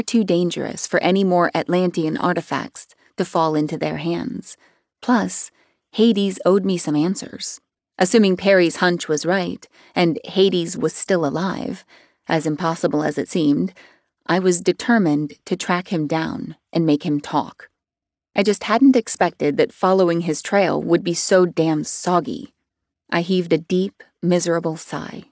too dangerous for any more Atlantean artifacts to fall into their hands. Plus, Hades owed me some answers. Assuming Perry's hunch was right, and Hades was still alive, as impossible as it seemed, I was determined to track him down and make him talk. I just hadn't expected that following his trail would be so damn soggy. I heaved a deep, miserable sigh.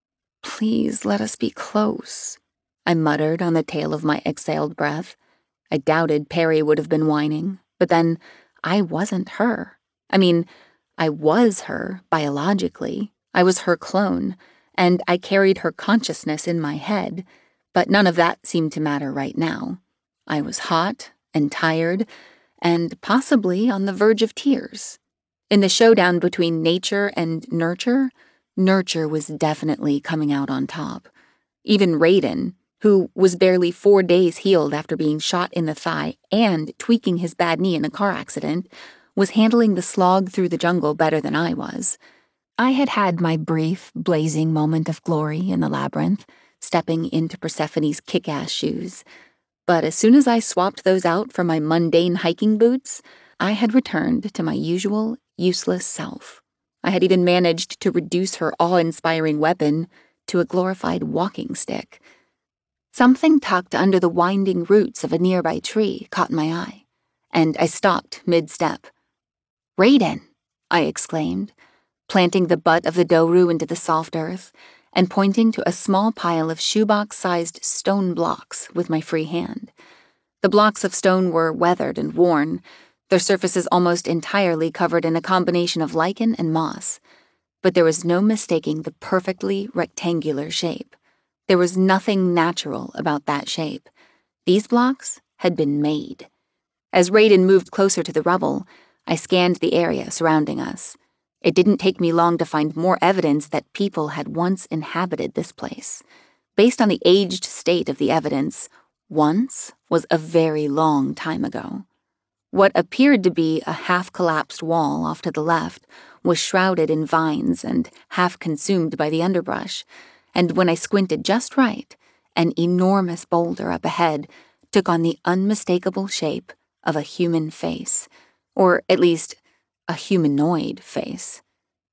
"Please let us be close," I muttered on the tail of my exhaled breath. I doubted Perry would have been whining, but then I wasn't her. I mean, I was her, biologically. I was her clone, and I carried her consciousness in my head, but none of that seemed to matter right now. I was hot and tired, and possibly on the verge of tears. In the showdown between nature and nurture, nurture was definitely coming out on top. Even Raiden, who was barely 4 days healed after being shot in the thigh and tweaking his bad knee in a car accident, was handling the slog through the jungle better than I was. I had had my brief, blazing moment of glory in the labyrinth, stepping into Persephone's kick-ass shoes. But as soon as I swapped those out for my mundane hiking boots, I had returned to my usual, useless self. I had even managed to reduce her awe-inspiring weapon to a glorified walking stick. Something tucked under the winding roots of a nearby tree caught my eye, and I stopped mid-step. "Raiden!" I exclaimed, planting the butt of the Doru into the soft earth and pointing to a small pile of shoebox-sized stone blocks with my free hand. The blocks of stone were weathered and worn, their surfaces almost entirely covered in a combination of lichen and moss. But there was no mistaking the perfectly rectangular shape. There was nothing natural about that shape. These blocks had been made. As Raiden moved closer to the rubble, I scanned the area surrounding us. It didn't take me long to find more evidence that people had once inhabited this place. Based on the aged state of the evidence, once was a very long time ago. What appeared to be a half-collapsed wall off to the left was shrouded in vines and half-consumed by the underbrush, and when I squinted just right, an enormous boulder up ahead took on the unmistakable shape of a human face, or at least a humanoid face.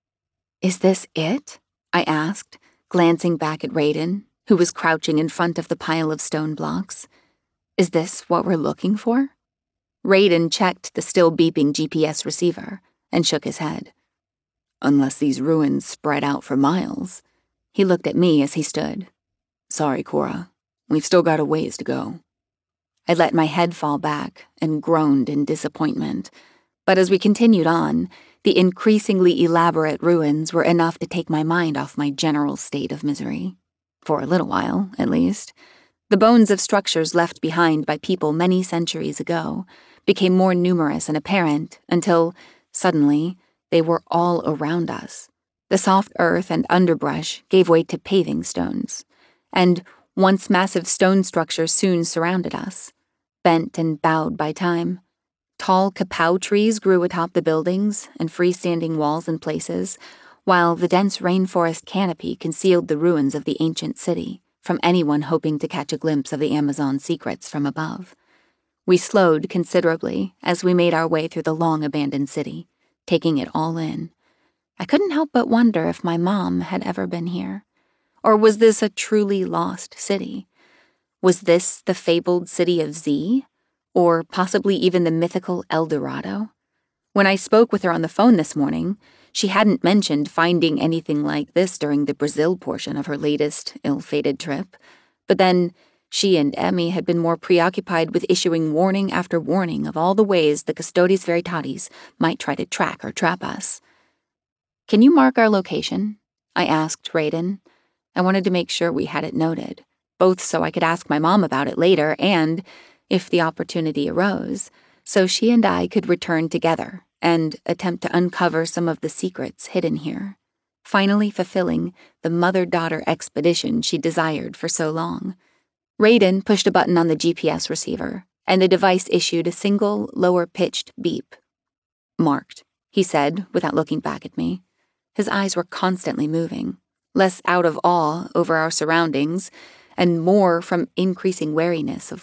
"Is this it?" I asked, glancing back at Raiden, who was crouching in front of the pile of stone blocks. "Is this what we're looking for?" Raiden checked the still beeping GPS receiver and shook his head. "Unless these ruins spread out for miles." He looked at me as he stood. "Sorry, Cora. We've still got a ways to go." I let my head fall back and groaned in disappointment. But as we continued on, the increasingly elaborate ruins were enough to take my mind off my general state of misery. For a little while, at least. The bones of structures left behind by people many centuries ago became more numerous and apparent until, suddenly, they were all around us. The soft earth and underbrush gave way to paving stones, and once massive stone structures soon surrounded us, bent and bowed by time. Tall kapow trees grew atop the buildings and freestanding walls in places, while the dense rainforest canopy concealed the ruins of the ancient city from anyone hoping to catch a glimpse of the Amazon's secrets from above. We slowed considerably as we made our way through the long-abandoned city, taking it all in. I couldn't help but wonder if my mom had ever been here. Or was this a truly lost city? Was this the fabled city of Z? Or possibly even the mythical El Dorado? When I spoke with her on the phone this morning, she hadn't mentioned finding anything like this during the Brazil portion of her latest ill-fated trip. But then, she and Emmy had been more preoccupied with issuing warning after warning of all the ways the Custodes Veritatis might try to track or trap us. "Can you mark our location?" I asked Raiden. I wanted to make sure we had it noted, both so I could ask my mom about it later and, if the opportunity arose, so she and I could return together and attempt to uncover some of the secrets hidden here, finally fulfilling the mother-daughter expedition she desired for so long. Raiden pushed a button on the GPS receiver, and the device issued a single, lower-pitched beep. "Marked," he said, without looking back at me. His eyes were constantly moving, less out of awe over our surroundings, and more from increasing wariness of